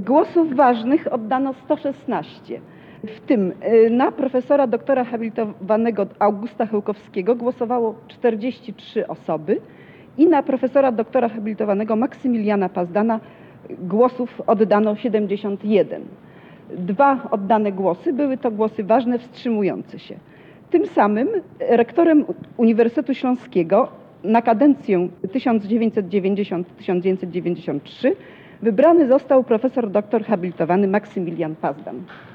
Głosów ważnych oddano 116. W tym na profesora doktora habilitowanego Augusta Chełkowskiego głosowało 43 osoby i na profesora doktora habilitowanego Maksymiliana Pazdana głosów oddano 71. 2 oddane głosy były to głosy ważne wstrzymujące się. Tym samym rektorem Uniwersytetu Śląskiego na kadencję 1990-1993 wybrany został profesor doktor habilitowany Maksymilian Pazdan.